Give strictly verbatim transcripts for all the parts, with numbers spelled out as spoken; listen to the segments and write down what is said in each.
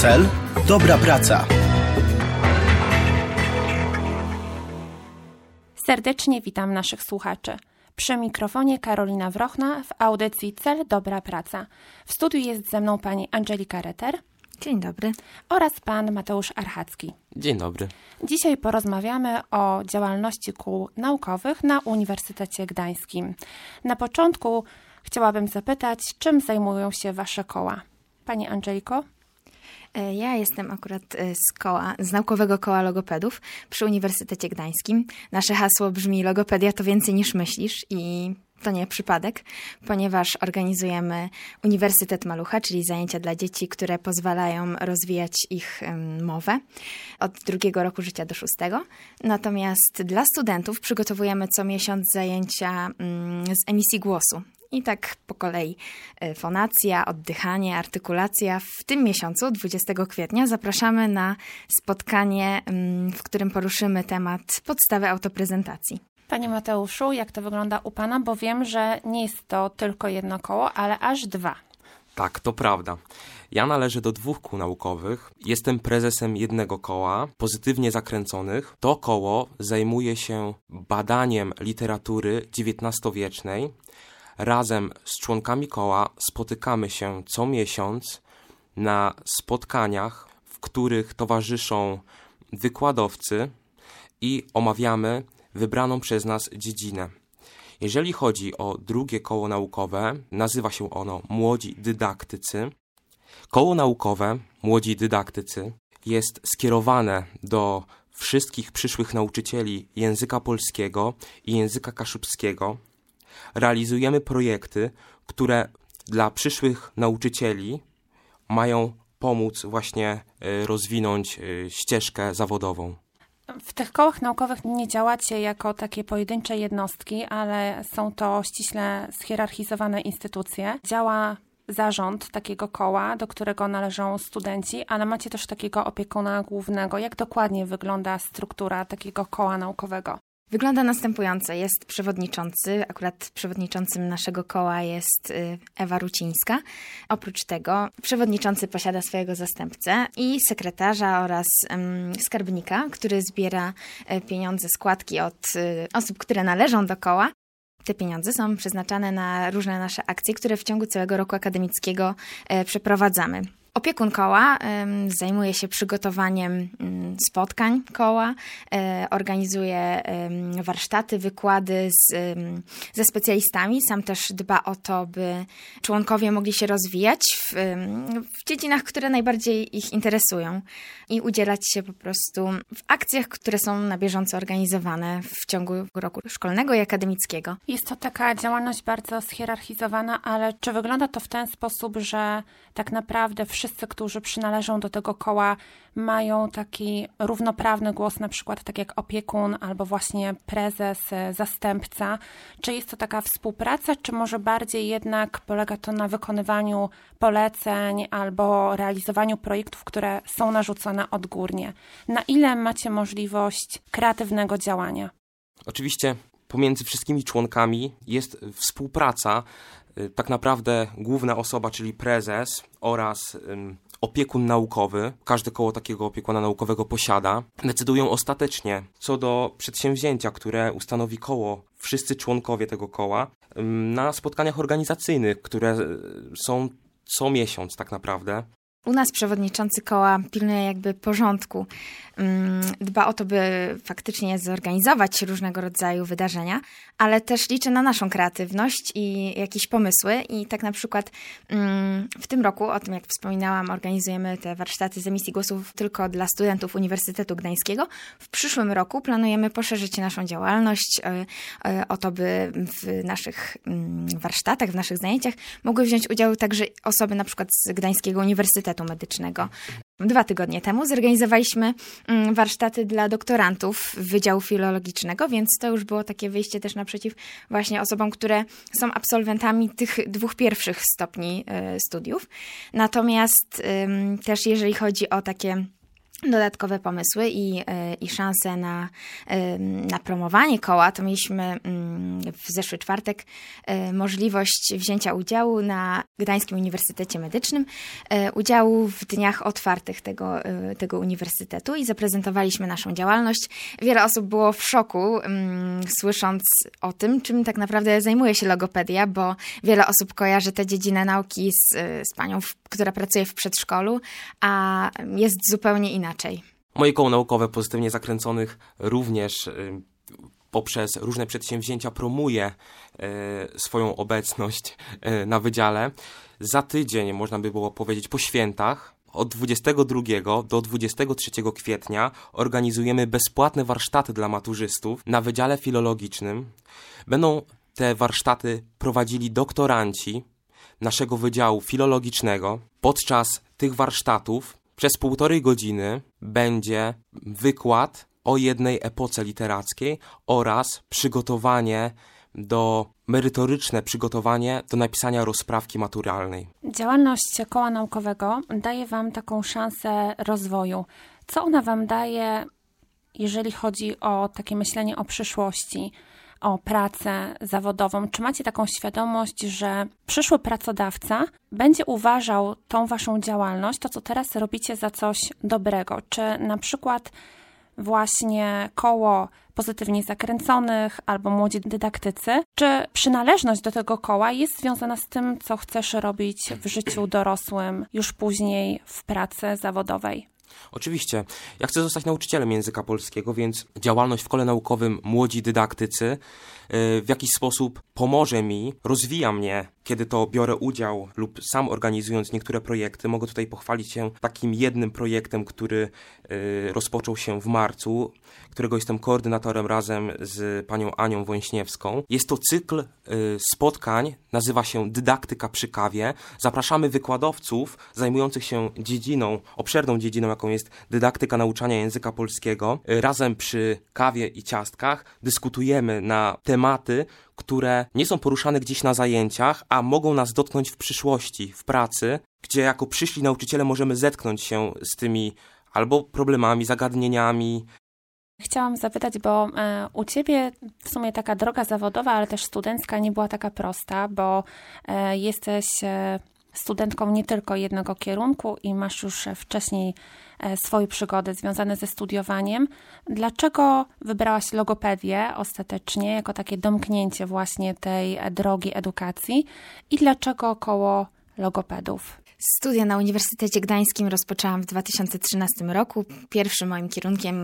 Cel dobra praca. Serdecznie witam naszych słuchaczy. Przy mikrofonie Karolina Wrochna w audycji Cel dobra praca. W studiu jest ze mną pani Angelika Reter. Dzień dobry. Oraz pan Mateusz Archacki. Dzień dobry. Dzisiaj porozmawiamy o działalności kół naukowych na Uniwersytecie Gdańskim. Na początku chciałabym zapytać, czym zajmują się wasze koła? Pani Angeliko? Ja jestem akurat z koła, z Naukowego Koła Logopedów przy Uniwersytecie Gdańskim. Nasze hasło brzmi: logopedia to więcej niż myślisz, i to nie przypadek, ponieważ organizujemy Uniwersytet Malucha, czyli zajęcia dla dzieci, które pozwalają rozwijać ich mowę od drugiego roku życia do szóstego. Natomiast dla studentów przygotowujemy co miesiąc zajęcia z emisji głosu. I tak po kolei fonacja, oddychanie, artykulacja. W tym miesiącu, dwudziestego kwietnia, zapraszamy na spotkanie, w którym poruszymy temat podstawy autoprezentacji. Panie Mateuszu, jak to wygląda u pana? Bo wiem, że nie jest to tylko jedno koło, ale aż dwa. Tak, to prawda. Ja należę do dwóch kół naukowych. Jestem prezesem jednego koła, pozytywnie zakręconych. To koło zajmuje się badaniem literatury dziewiętnastowiecznej. Razem z członkami koła spotykamy się co miesiąc na spotkaniach, w których towarzyszą wykładowcy i omawiamy wybraną przez nas dziedzinę. Jeżeli chodzi o drugie koło naukowe, nazywa się ono Młodzi Dydaktycy. Koło naukowe Młodzi Dydaktycy jest skierowane do wszystkich przyszłych nauczycieli języka polskiego i języka kaszubskiego. Realizujemy projekty, które dla przyszłych nauczycieli mają pomóc właśnie rozwinąć ścieżkę zawodową. W tych kołach naukowych nie działacie jako takie pojedyncze jednostki, ale są to ściśle schierarchizowane instytucje. Działa zarząd takiego koła, do którego należą studenci, ale macie też takiego opiekuna głównego. Jak dokładnie wygląda struktura takiego koła naukowego? Wygląda następująco. Jest przewodniczący, akurat przewodniczącym naszego koła jest Ewa Rucińska. Oprócz tego przewodniczący posiada swojego zastępcę i sekretarza oraz um, skarbnika, który zbiera pieniądze, składki od y, osób, które należą do koła. Te pieniądze są przeznaczane na różne nasze akcje, które w ciągu całego roku akademickiego e, przeprowadzamy. Opiekun koła um, zajmuje się przygotowaniem um, spotkań koła, e, organizuje um, warsztaty, wykłady z, um, ze specjalistami. Sam też dba o to, by członkowie mogli się rozwijać w, um, w dziedzinach, które najbardziej ich interesują i udzielać się po prostu w akcjach, które są na bieżąco organizowane w ciągu roku szkolnego i akademickiego. Jest to taka działalność bardzo schierarchizowana, ale czy wygląda to w ten sposób, że tak naprawdę wszyscy, którzy przynależą do tego koła, mają taki równoprawny głos, na przykład tak jak opiekun albo właśnie prezes, zastępca? Czy jest to taka współpraca, czy może bardziej jednak polega to na wykonywaniu poleceń albo realizowaniu projektów, które są narzucone odgórnie? Na ile macie możliwość kreatywnego działania? Oczywiście pomiędzy wszystkimi członkami jest współpraca. Tak naprawdę główna osoba, czyli prezes oraz um, opiekun naukowy, każde koło takiego opiekuna naukowego posiada, decydują ostatecznie co do przedsięwzięcia, które ustanowi koło, wszyscy członkowie tego koła, um, na spotkaniach organizacyjnych, które są co miesiąc tak naprawdę. U nas przewodniczący koła pilnuje jakby porządku, dba o to, by faktycznie zorganizować różnego rodzaju wydarzenia, ale też liczy na naszą kreatywność i jakieś pomysły. I tak na przykład w tym roku, o tym jak wspominałam, organizujemy te warsztaty z emisji głosów tylko dla studentów Uniwersytetu Gdańskiego. W przyszłym roku planujemy poszerzyć naszą działalność o to, by w naszych warsztatach, w naszych zajęciach mogły wziąć udział także osoby na przykład z Gdańskiego Uniwersytetu Medycznego. Dwa tygodnie temu zorganizowaliśmy warsztaty dla doktorantów Wydziału Filologicznego, więc to już było takie wyjście też naprzeciw właśnie osobom, które są absolwentami tych dwóch pierwszych stopni studiów. Natomiast też jeżeli chodzi o takie dodatkowe pomysły i, i szanse na, na promowanie koła, to mieliśmy w zeszły czwartek możliwość wzięcia udziału na Gdańskim Uniwersytecie Medycznym, udziału w dniach otwartych tego, tego uniwersytetu i zaprezentowaliśmy naszą działalność. Wiele osób było w szoku, słysząc o tym, czym tak naprawdę zajmuje się logopedia, bo wiele osób kojarzy tę dziedzinę nauki z, z panią, która pracuje w przedszkolu, a jest zupełnie inaczej. Moje koło naukowe Pozytywnie Zakręconych również y, poprzez różne przedsięwzięcia promuje y, swoją obecność y, na wydziale. Za tydzień, można by było powiedzieć, po świętach, od dwudziestego drugiego do dwudziestego trzeciego kwietnia organizujemy bezpłatne warsztaty dla maturzystów na Wydziale Filologicznym. Będą te warsztaty prowadzili doktoranci naszego Wydziału Filologicznego. Podczas tych warsztatów przez półtorej godziny będzie wykład o jednej epoce literackiej oraz przygotowanie do, merytoryczne przygotowanie do napisania rozprawki maturalnej. Działalność koła naukowego daje Wam taką szansę rozwoju. Co ona Wam daje, jeżeli chodzi o takie myślenie o przyszłości, o pracę zawodową? Czy macie taką świadomość, że przyszły pracodawca będzie uważał tą waszą działalność, to co teraz robicie, za coś dobrego? Czy na przykład właśnie koło Pozytywnie Zakręconych albo Młodzi Dydaktycy, czy przynależność do tego koła jest związana z tym, co chcesz robić w życiu dorosłym, już później w pracy zawodowej? Oczywiście. Ja chcę zostać nauczycielem języka polskiego, więc działalność w kole naukowym Młodzi Dydaktycy w jakiś sposób pomoże mi, rozwija mnie, kiedy to biorę udział lub sam organizując niektóre projekty. Mogę tutaj pochwalić się takim jednym projektem, który rozpoczął się w marcu, którego jestem koordynatorem razem z panią Anią Wońśniewską. Jest to cykl spotkań, nazywa się Dydaktyka przy kawie. Zapraszamy wykładowców zajmujących się dziedziną, obszerną dziedziną, jaką jest dydaktyka nauczania języka polskiego. Razem przy kawie i ciastkach dyskutujemy na tematy, które nie są poruszane gdzieś na zajęciach, a mogą nas dotknąć w przyszłości, w pracy, gdzie jako przyszli nauczyciele możemy zetknąć się z tymi albo problemami, zagadnieniami. Chciałam zapytać, bo e, u Ciebie w sumie taka droga zawodowa, ale też studencka nie była taka prosta, bo e, jesteś e, studentką nie tylko jednego kierunku i masz już wcześniej e, swoje przygody związane ze studiowaniem. Dlaczego wybrałaś logopedię ostatecznie jako takie domknięcie właśnie tej drogi edukacji i dlaczego koło logopedów? Studia na Uniwersytecie Gdańskim rozpoczęłam w dwa tysiące trzynastym roku. Pierwszym moim kierunkiem,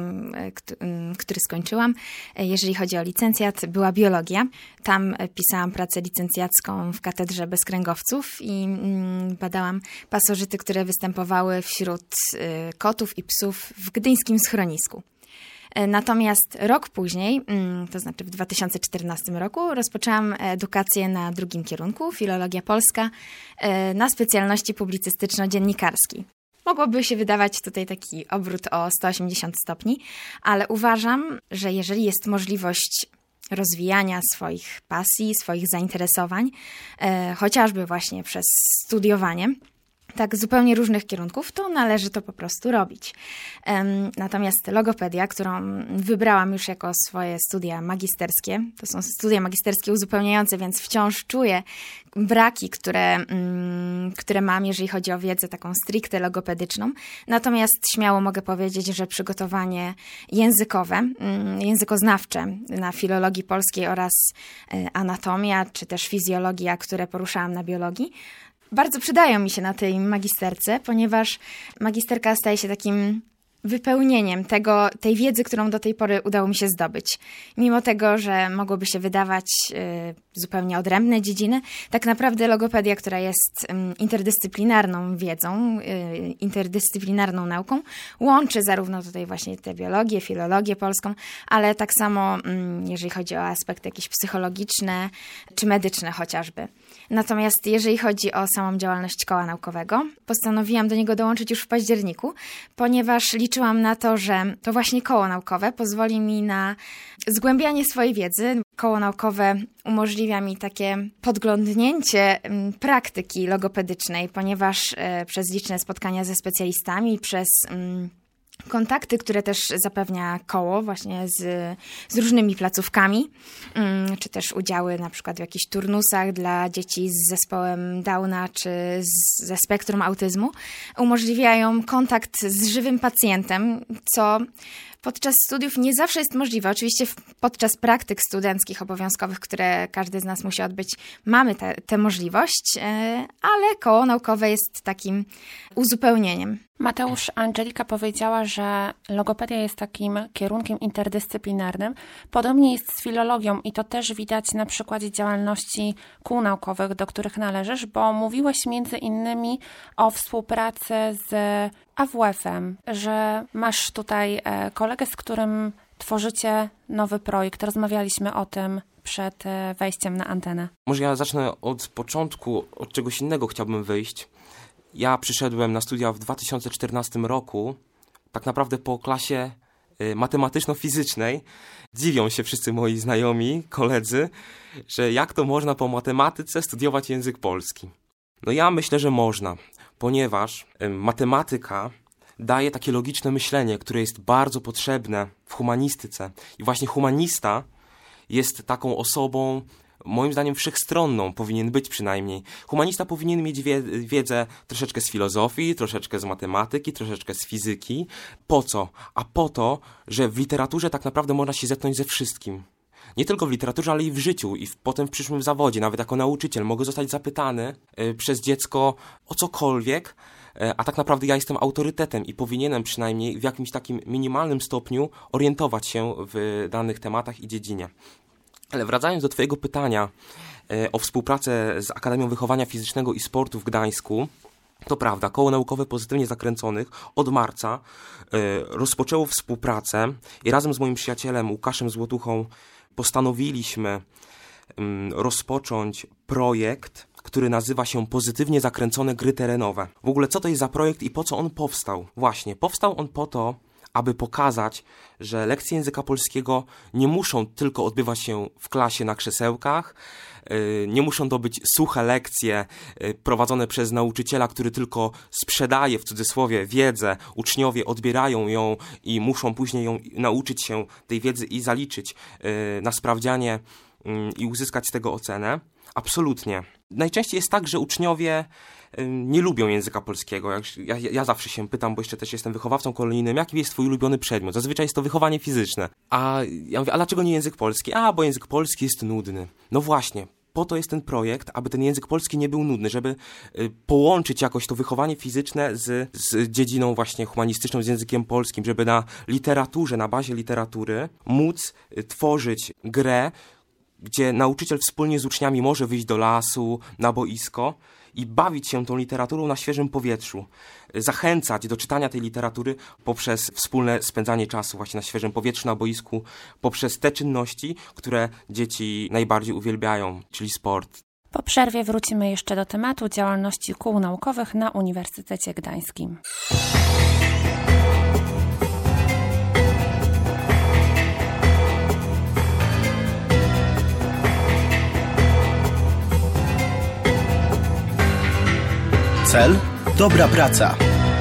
który skończyłam, jeżeli chodzi o licencjat, była biologia. Tam pisałam pracę licencjacką w katedrze bezkręgowców i badałam pasożyty, które występowały wśród kotów i psów w gdyńskim schronisku. Natomiast rok później, to znaczy w dwa tysiące czternastym roku, rozpoczęłam edukację na drugim kierunku, filologia polska, na specjalności publicystyczno-dziennikarskiej. Mogłoby się wydawać tutaj taki obrót o sto osiemdziesiąt stopni, ale uważam, że jeżeli jest możliwość rozwijania swoich pasji, swoich zainteresowań, chociażby właśnie przez studiowanie, tak zupełnie różnych kierunków, to należy to po prostu robić. Natomiast logopedia, którą wybrałam już jako swoje studia magisterskie, to są studia magisterskie uzupełniające, więc wciąż czuję braki, które, które mam, jeżeli chodzi o wiedzę taką stricte logopedyczną. Natomiast śmiało mogę powiedzieć, że przygotowanie językowe, językoznawcze na filologii polskiej oraz anatomia, czy też fizjologia, które poruszałam na biologii, bardzo przydają mi się na tej magisterce, ponieważ magisterka staje się takim wypełnieniem tego, tej wiedzy, którą do tej pory udało mi się zdobyć. Mimo tego, że mogłoby się wydawać y, zupełnie odrębne dziedziny, tak naprawdę logopedia, która jest y, interdyscyplinarną wiedzą, y, interdyscyplinarną nauką, łączy zarówno tutaj właśnie tę biologię, filologię polską, ale tak samo y, jeżeli chodzi o aspekty jakieś psychologiczne czy medyczne chociażby. Natomiast jeżeli chodzi o samą działalność koła naukowego, postanowiłam do niego dołączyć już w październiku, ponieważ liczyłam na to, że to właśnie koło naukowe pozwoli mi na zgłębianie swojej wiedzy. Koło naukowe umożliwia mi takie podglądnięcie praktyki logopedycznej, ponieważ przez liczne spotkania ze specjalistami, przez kontakty, które też zapewnia koło właśnie z, z różnymi placówkami, czy też udziały na przykład w jakichś turnusach dla dzieci z zespołem Downa czy z, ze spektrum autyzmu, umożliwiają kontakt z żywym pacjentem, co podczas studiów nie zawsze jest możliwe. Oczywiście podczas praktyk studenckich obowiązkowych, które każdy z nas musi odbyć, mamy tę możliwość, ale koło naukowe jest takim uzupełnieniem. Mateusz, Angelika powiedziała, że logopedia jest takim kierunkiem interdyscyplinarnym. Podobnie jest z filologią i to też widać na przykładzie działalności kół naukowych, do których należysz, bo mówiłeś między innymi o współpracy z A W F-em, że masz tutaj kolegę, z którym tworzycie nowy projekt. Rozmawialiśmy o tym przed wejściem na antenę. Może ja zacznę od początku, od czegoś innego chciałbym wyjść. Ja przyszedłem na studia w dwa tysiące czternastym roku, tak naprawdę po klasie matematyczno-fizycznej. Dziwią się wszyscy moi znajomi, koledzy, że jak to można po matematyce studiować język polski. No ja myślę, że można, ponieważ matematyka daje takie logiczne myślenie, które jest bardzo potrzebne w humanistyce. I właśnie humanista jest taką osobą, moim zdaniem wszechstronną, powinien być przynajmniej. Humanista powinien mieć wie, wiedzę troszeczkę z filozofii, troszeczkę z matematyki, troszeczkę z fizyki. Po co? A po to, że w literaturze tak naprawdę można się zetknąć ze wszystkim. Nie tylko w literaturze, ale i w życiu i w, potem w przyszłym zawodzie, nawet jako nauczyciel. Mogę zostać zapytany y, przez dziecko o cokolwiek, y, a tak naprawdę ja jestem autorytetem i powinienem przynajmniej w jakimś takim minimalnym stopniu orientować się w danych tematach i dziedzinie. Ale wracając do twojego pytania e, o współpracę z Akademią Wychowania Fizycznego i Sportu w Gdańsku, to prawda, Koło Naukowe Pozytywnie Zakręconych od marca e, rozpoczęło współpracę i razem z moim przyjacielem Łukaszem Złotuchą postanowiliśmy m, rozpocząć projekt, który nazywa się Pozytywnie Zakręcone Gry Terenowe. W ogóle co to jest za projekt i po co on powstał? Właśnie, powstał on po to, aby pokazać, że lekcje języka polskiego nie muszą tylko odbywać się w klasie na krzesełkach, nie muszą to być suche lekcje prowadzone przez nauczyciela, który tylko sprzedaje w cudzysłowie wiedzę, uczniowie odbierają ją i muszą później ją nauczyć się tej wiedzy i zaliczyć na sprawdzianie i uzyskać z tego ocenę. Absolutnie. Najczęściej jest tak, że uczniowie nie lubią języka polskiego. Ja, ja zawsze się pytam, bo jeszcze też jestem wychowawcą kolonijnym, jaki jest twój ulubiony przedmiot? Zazwyczaj jest to wychowanie fizyczne. A ja mówię, a dlaczego nie język polski? A, bo język polski jest nudny. No właśnie, po to jest ten projekt, aby ten język polski nie był nudny, żeby połączyć jakoś to wychowanie fizyczne z, z dziedziną właśnie humanistyczną, z językiem polskim, żeby na literaturze, na bazie literatury móc tworzyć grę, gdzie nauczyciel wspólnie z uczniami może wyjść do lasu, na boisko i bawić się tą literaturą na świeżym powietrzu. Zachęcać do czytania tej literatury poprzez wspólne spędzanie czasu właśnie na świeżym powietrzu, na boisku, poprzez te czynności, które dzieci najbardziej uwielbiają, czyli sport. Po przerwie wrócimy jeszcze do tematu działalności kół naukowych na Uniwersytecie Gdańskim. Cel? Dobra praca.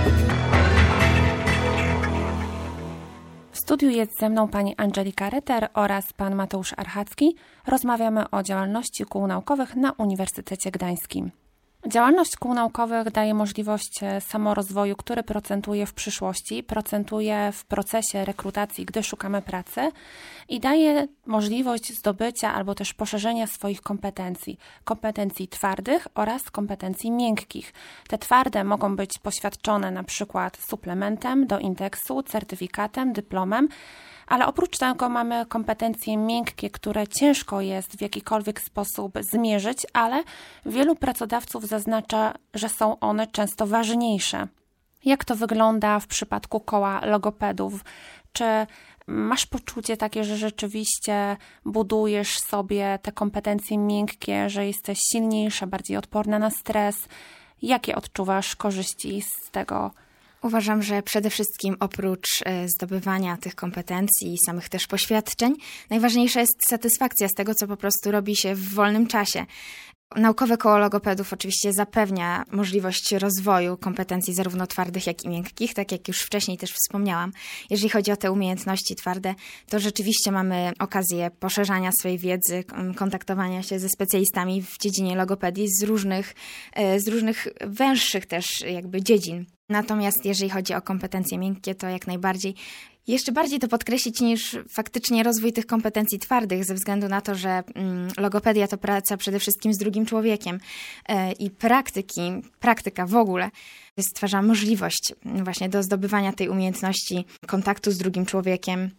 W studiu jest ze mną pani Angelika Rytter oraz pan Mateusz Archacki. Rozmawiamy o działalności kół naukowych na Uniwersytecie Gdańskim. Działalność kół naukowych daje możliwość samorozwoju, który procentuje w przyszłości, procentuje w procesie rekrutacji, gdy szukamy pracy i daje możliwość zdobycia albo też poszerzenia swoich kompetencji, kompetencji twardych oraz kompetencji miękkich. Te twarde mogą być poświadczone na przykład suplementem do indeksu, certyfikatem, dyplomem, ale oprócz tego mamy kompetencje miękkie, które ciężko jest w jakikolwiek sposób zmierzyć, ale wielu pracodawców zaznacza, że są one często ważniejsze. Jak to wygląda w przypadku koła logopedów? Czy masz poczucie takie, że rzeczywiście budujesz sobie te kompetencje miękkie, że jesteś silniejsza, bardziej odporna na stres? Jakie odczuwasz korzyści z tego? Uważam, że przede wszystkim oprócz zdobywania tych kompetencji i samych też poświadczeń, najważniejsza jest satysfakcja z tego, co po prostu robi się w wolnym czasie. Naukowe koło logopedów oczywiście zapewnia możliwość rozwoju kompetencji zarówno twardych, jak i miękkich, tak jak już wcześniej też wspomniałam. Jeżeli chodzi o te umiejętności twarde, to rzeczywiście mamy okazję poszerzania swojej wiedzy, kontaktowania się ze specjalistami w dziedzinie logopedii z różnych, z różnych węższych też jakby dziedzin. Natomiast jeżeli chodzi o kompetencje miękkie, to jak najbardziej jeszcze bardziej to podkreślić niż faktycznie rozwój tych kompetencji twardych, ze względu na to, że mm, logopedia to praca przede wszystkim z drugim człowiekiem yy, i praktyki, praktyka w ogóle stwarza możliwość właśnie do zdobywania tej umiejętności kontaktu z drugim człowiekiem.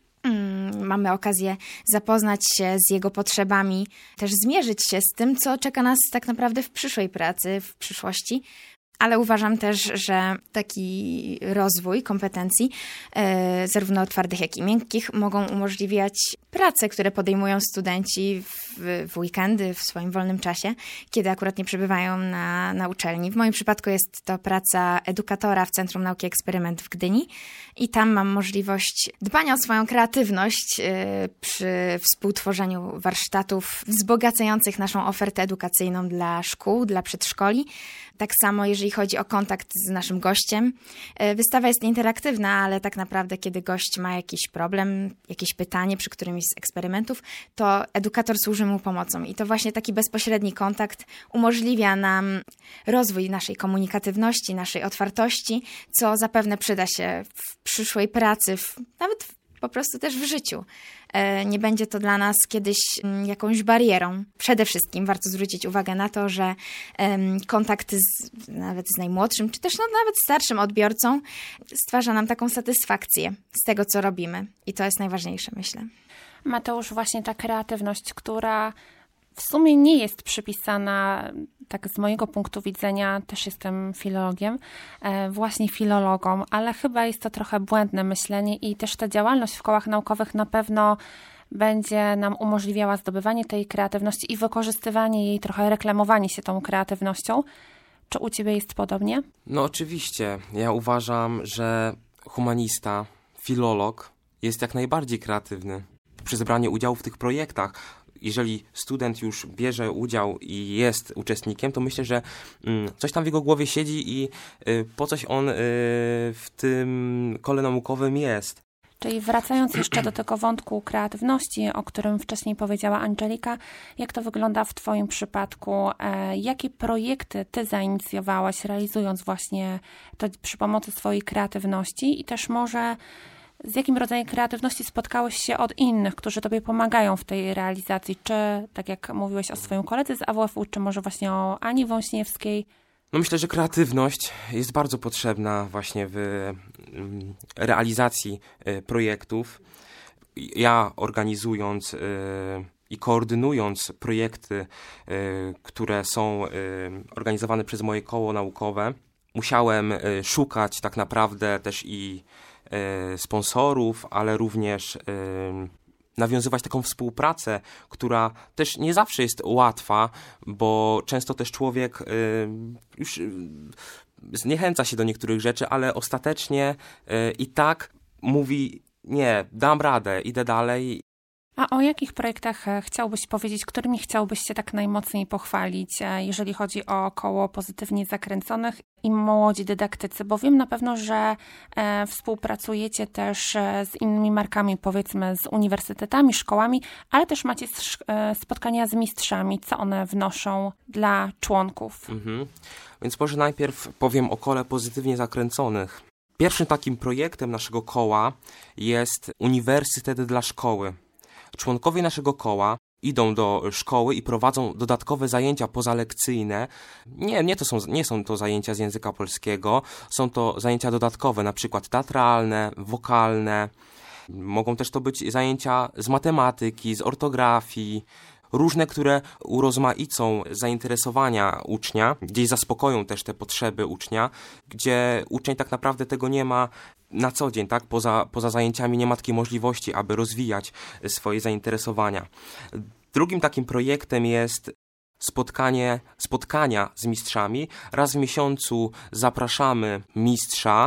Mm, mamy okazję zapoznać się z jego potrzebami, też zmierzyć się z tym, co czeka nas tak naprawdę w przyszłej pracy, w przyszłości. Ale uważam też, że taki rozwój kompetencji, e, zarówno twardych, jak i miękkich, mogą umożliwiać prace, które podejmują studenci w, w weekendy, w swoim wolnym czasie, kiedy akurat nie przebywają na, na uczelni. W moim przypadku jest to praca edukatora w Centrum Nauki i Eksperyment w Gdyni i tam mam możliwość dbania o swoją kreatywność e, przy współtworzeniu warsztatów wzbogacających naszą ofertę edukacyjną dla szkół, dla przedszkoli. Tak samo jeżeli chodzi o kontakt z naszym gościem. Wystawa jest interaktywna, ale tak naprawdę kiedy gość ma jakiś problem, jakieś pytanie przy którymś z eksperymentów, to edukator służy mu pomocą. I to właśnie taki bezpośredni kontakt umożliwia nam rozwój naszej komunikatywności, naszej otwartości, co zapewne przyda się w przyszłej pracy, w, nawet w, po prostu też w życiu. Nie będzie to dla nas kiedyś jakąś barierą. Przede wszystkim warto zwrócić uwagę na to, że kontakt z, nawet z najmłodszym, czy też no, nawet starszym odbiorcą stwarza nam taką satysfakcję z tego, co robimy. I to jest najważniejsze, myślę. Mateusz, właśnie ta kreatywność, która w sumie nie jest przypisana, tak z mojego punktu widzenia, też jestem filologiem, właśnie filologom, ale chyba jest to trochę błędne myślenie i też ta działalność w kołach naukowych na pewno będzie nam umożliwiała zdobywanie tej kreatywności i wykorzystywanie jej, trochę reklamowanie się tą kreatywnością. Czy u Ciebie jest podobnie? No oczywiście. Ja uważam, że humanista, filolog jest jak najbardziej kreatywny. Przez branie udziału w tych projektach, jeżeli student już bierze udział i jest uczestnikiem, to myślę, że mm, coś tam w jego głowie siedzi i y, po coś on y, w tym kole naukowym jest. Czyli wracając jeszcze do tego wątku kreatywności, o którym wcześniej powiedziała Angelika, jak to wygląda w Twoim przypadku? E, jakie projekty Ty zainicjowałaś, realizując właśnie to przy pomocy swojej kreatywności i też może z jakim rodzajem kreatywności spotkałeś się od innych, którzy Tobie pomagają w tej realizacji? Czy, tak jak mówiłeś o swoim koledze z A W F-u, czy może właśnie o Ani Wąśniewskiej? No myślę, że kreatywność jest bardzo potrzebna właśnie w realizacji projektów. Ja organizując i koordynując projekty, które są organizowane przez moje koło naukowe, musiałem szukać tak naprawdę też i sponsorów, ale również nawiązywać taką współpracę, która też nie zawsze jest łatwa, bo często też człowiek już zniechęca się do niektórych rzeczy, ale ostatecznie i tak mówi: nie, dam radę, idę dalej. A o jakich projektach chciałbyś powiedzieć, którymi chciałbyś się tak najmocniej pochwalić, jeżeli chodzi o koło pozytywnie zakręconych i młodzi dydaktycy? Bo wiem na pewno, że e, współpracujecie też z innymi markami, powiedzmy z uniwersytetami, szkołami, ale też macie e, spotkania z mistrzami. Co one wnoszą dla członków? Mhm. Więc może najpierw powiem o kole pozytywnie zakręconych. Pierwszym takim projektem naszego koła jest Uniwersytet dla Szkoły. Członkowie naszego koła idą do szkoły i prowadzą dodatkowe zajęcia pozalekcyjne. Nie, nie, to są, nie są to zajęcia z języka polskiego, są to zajęcia dodatkowe, na przykład teatralne, wokalne. Mogą też to być zajęcia z matematyki, z ortografii, różne, które urozmaicą zainteresowania ucznia, gdzieś zaspokoją też te potrzeby ucznia, gdzie uczeń tak naprawdę tego nie ma na co dzień, tak? Poza, poza zajęciami nie ma takiej możliwości, aby rozwijać swoje zainteresowania. Drugim takim projektem jest spotkanie, spotkania z mistrzami. Raz w miesiącu zapraszamy mistrza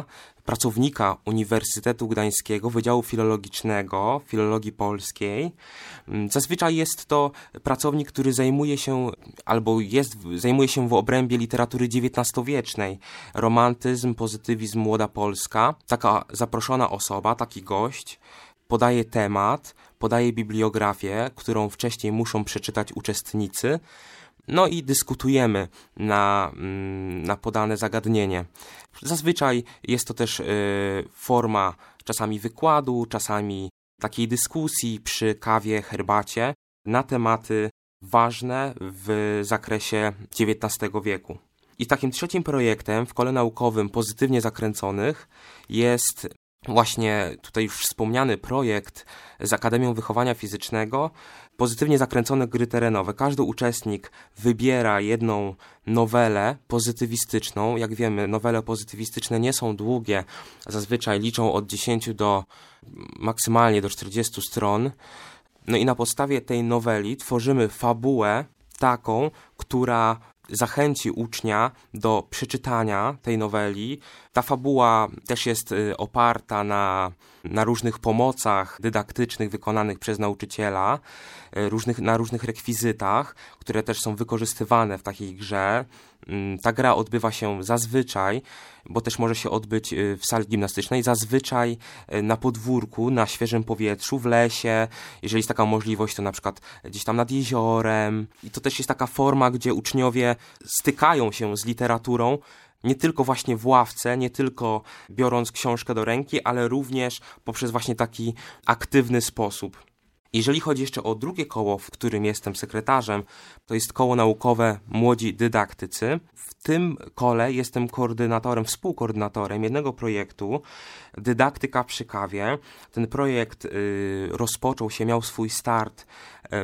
pracownika Uniwersytetu Gdańskiego, Wydziału Filologicznego, Filologii Polskiej. Zazwyczaj jest to pracownik, który zajmuje się albo jest, zajmuje się w obrębie literatury dziewiętnastowiecznej. Romantyzm, pozytywizm, młoda Polska. Taka zaproszona osoba, taki gość podaje temat, podaje bibliografię, którą wcześniej muszą przeczytać uczestnicy. No i dyskutujemy na, na podane zagadnienie. Zazwyczaj jest to też y, forma czasami wykładu, czasami takiej dyskusji przy kawie, herbacie na tematy ważne w zakresie dziewiętnastego wieku. I takim trzecim projektem w kole naukowym pozytywnie zakręconych jest właśnie tutaj już wspomniany projekt z Akademią Wychowania Fizycznego, pozytywnie zakręcone gry terenowe. Każdy uczestnik wybiera jedną nowelę pozytywistyczną. Jak wiemy, nowele pozytywistyczne nie są długie, zazwyczaj liczą od dziesięciu do maksymalnie do czterdziestu stron. No i na podstawie tej noweli tworzymy fabułę taką, która zachęci ucznia do przeczytania tej noweli. Ta fabuła też jest oparta na, na różnych pomocach dydaktycznych wykonanych przez nauczyciela, różnych, na różnych rekwizytach, które też są wykorzystywane w takiej grze. Ta gra odbywa się zazwyczaj, bo też może się odbyć w sali gimnastycznej, zazwyczaj na podwórku, na świeżym powietrzu, w lesie. Jeżeli jest taka możliwość, to na przykład gdzieś tam nad jeziorem. I to też jest taka forma, gdzie uczniowie stykają się z literaturą, nie tylko właśnie w ławce, nie tylko biorąc książkę do ręki, ale również poprzez właśnie taki aktywny sposób. Jeżeli chodzi jeszcze o drugie koło, w którym jestem sekretarzem, to jest koło naukowe Młodzi Dydaktycy. W tym kole jestem koordynatorem, współkoordynatorem jednego projektu Dydaktyka przy kawie. Ten projekt y, rozpoczął się, miał swój start y,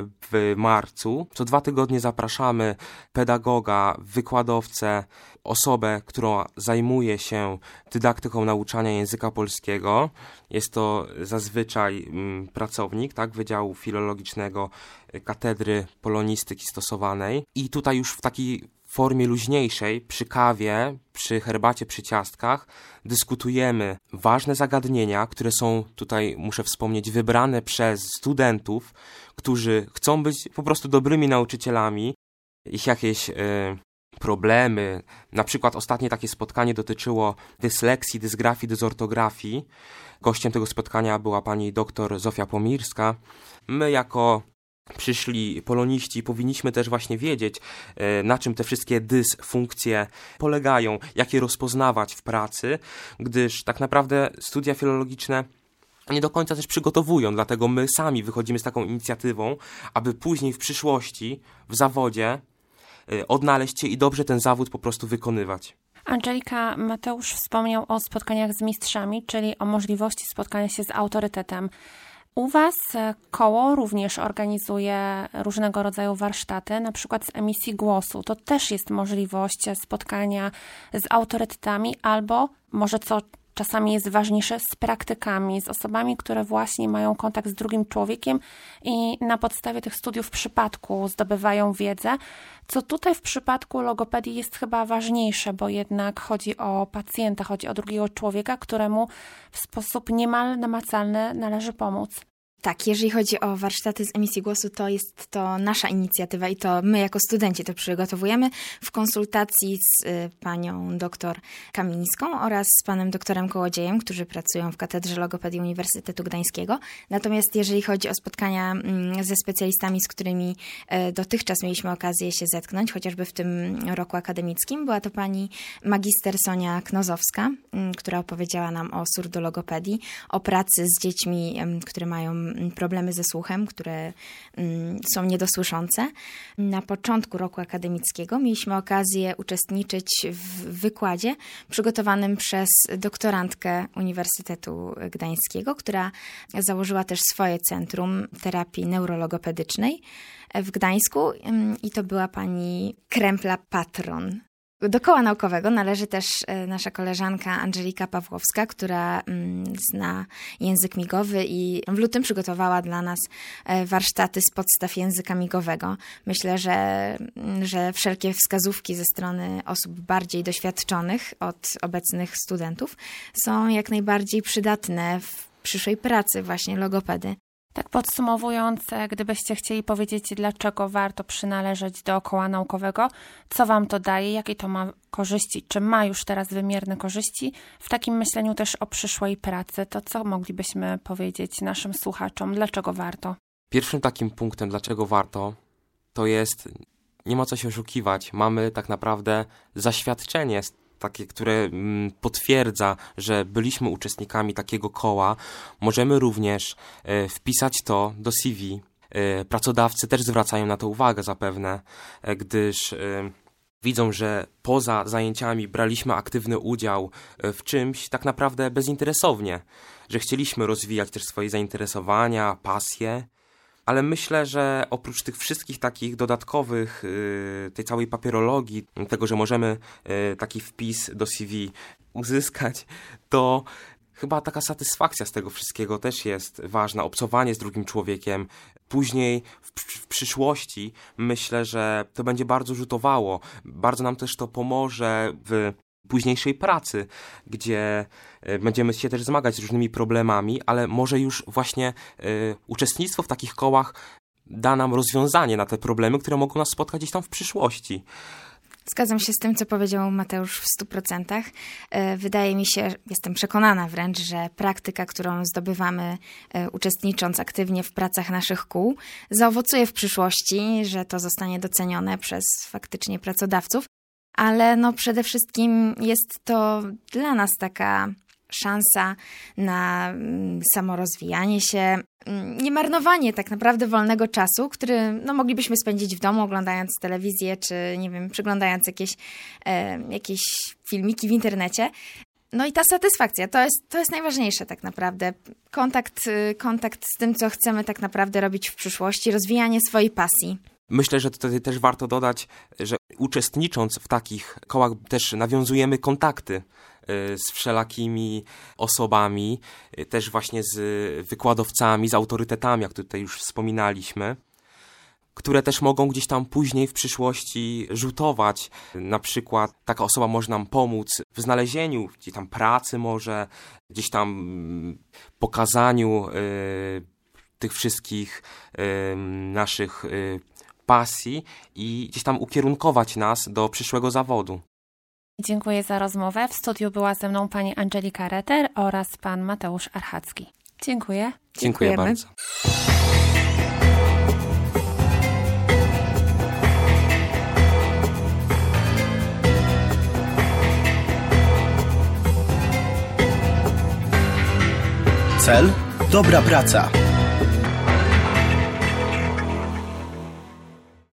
w marcu. Co dwa tygodnie zapraszamy pedagoga, wykładowcę, osobę, która zajmuje się dydaktyką nauczania języka polskiego. Jest to zazwyczaj mm, pracownik, tak, Wydziału Filologicznego Katedry Polonistyki Stosowanej. I tutaj już w takiej formie luźniejszej, przy kawie, przy herbacie, przy ciastkach, dyskutujemy ważne zagadnienia, które są tutaj, muszę wspomnieć, wybrane przez studentów, którzy chcą być po prostu dobrymi nauczycielami. Ich jakieś y, problemy, na przykład ostatnie takie spotkanie dotyczyło dysleksji, dysgrafii, dysortografii. Gościem tego spotkania była pani doktor Zofia Pomirska. My jako przyszli poloniści powinniśmy też właśnie wiedzieć, na czym te wszystkie dysfunkcje polegają, jak je rozpoznawać w pracy, gdyż tak naprawdę studia filologiczne nie do końca też przygotowują, dlatego my sami wychodzimy z taką inicjatywą, aby później w przyszłości w zawodzie odnaleźć się i dobrze ten zawód po prostu wykonywać. Angelika, Mateusz wspomniał o spotkaniach z mistrzami, czyli o możliwości spotkania się z autorytetem. U Was koło również organizuje różnego rodzaju warsztaty, na przykład z emisji głosu. To też jest możliwość spotkania z autorytetami albo, może co czasami jest ważniejsze, z praktykami, z osobami, które właśnie mają kontakt z drugim człowiekiem i na podstawie tych studiów w przypadku zdobywają wiedzę, co tutaj w przypadku logopedii jest chyba ważniejsze, bo jednak chodzi o pacjenta, chodzi o drugiego człowieka, któremu w sposób niemal namacalny należy pomóc. Tak, jeżeli chodzi o warsztaty z emisji głosu, to jest to nasza inicjatywa i to my jako studenci to przygotowujemy w konsultacji z y, panią doktor Kamińską oraz z panem doktorem Kołodziejem, którzy pracują w Katedrze Logopedii Uniwersytetu Gdańskiego. Natomiast jeżeli chodzi o spotkania y, ze specjalistami, z którymi y, dotychczas mieliśmy okazję się zetknąć, chociażby w tym roku akademickim, była to pani magister Sonia Knozowska, y, która opowiedziała nam o surdologopedii, o pracy z dziećmi, y, które mają problemy ze słuchem, które mm, są niedosłyszące. Na początku roku akademickiego mieliśmy okazję uczestniczyć w wykładzie przygotowanym przez doktorantkę Uniwersytetu Gdańskiego, która założyła też swoje centrum terapii neurologopedycznej w Gdańsku i to była pani Krempla-Patron. Do koła naukowego należy też nasza koleżanka Angelika Pawłowska, która zna język migowy i w lutym przygotowała dla nas warsztaty z podstaw języka migowego. Myślę, że, że wszelkie wskazówki ze strony osób bardziej doświadczonych od obecnych studentów są jak najbardziej przydatne w przyszłej pracy właśnie logopedy. Tak podsumowując, gdybyście chcieli powiedzieć, dlaczego warto przynależeć do koła naukowego, co wam to daje, jakie to ma korzyści, czy ma już teraz wymierne korzyści, w takim myśleniu też o przyszłej pracy, to co moglibyśmy powiedzieć naszym słuchaczom, dlaczego warto? Pierwszym takim punktem, dlaczego warto, to jest, nie ma co się oszukiwać, mamy tak naprawdę zaświadczenie takie, które mm, potwierdza, że byliśmy uczestnikami takiego koła. Możemy również e, wpisać to do C V. E, pracodawcy też zwracają na to uwagę zapewne, e, gdyż e, widzą, że poza zajęciami braliśmy aktywny udział w czymś tak naprawdę bezinteresownie, że chcieliśmy rozwijać też swoje zainteresowania, pasje. Ale myślę, że oprócz tych wszystkich takich dodatkowych, tej całej papierologii, tego, że możemy taki wpis do C V uzyskać, to chyba taka satysfakcja z tego wszystkiego też jest ważna. Obcowanie z drugim człowiekiem. Później w, w przyszłości myślę, że to będzie bardzo rzutowało. Bardzo nam też to pomoże w późniejszej pracy, gdzie będziemy się też zmagać z różnymi problemami, ale może już właśnie y, uczestnictwo w takich kołach da nam rozwiązanie na te problemy, które mogą nas spotkać gdzieś tam w przyszłości. Zgadzam się z tym, co powiedział Mateusz w stu procentach. Wydaje mi się, jestem przekonana wręcz, że praktyka, którą zdobywamy uczestnicząc aktywnie w pracach naszych kół, zaowocuje w przyszłości, że to zostanie docenione przez faktycznie pracodawców. Ale no przede wszystkim jest to dla nas taka szansa na samorozwijanie się, niemarnowanie tak naprawdę wolnego czasu, który no, moglibyśmy spędzić w domu oglądając telewizję, czy nie wiem, przyglądając jakieś, e, jakieś filmiki w internecie. No i ta satysfakcja, to jest, to jest najważniejsze tak naprawdę. Kontakt, kontakt z tym, co chcemy tak naprawdę robić w przyszłości, rozwijanie swojej pasji. Myślę, że tutaj też warto dodać, że uczestnicząc w takich kołach też nawiązujemy kontakty z wszelakimi osobami, też właśnie z wykładowcami, z autorytetami, jak tutaj już wspominaliśmy, które też mogą gdzieś tam później w przyszłości rzutować. Na przykład taka osoba może nam pomóc w znalezieniu gdzieś tam pracy może, gdzieś tam pokazaniu y, tych wszystkich y, naszych y, pasji i gdzieś tam ukierunkować nas do przyszłego zawodu. Dziękuję za rozmowę. W studiu była ze mną pani Angelika Reter oraz pan Mateusz Archacki. Dziękuję. Dziękuję Dziękujemy. bardzo. Cel? Dobra praca.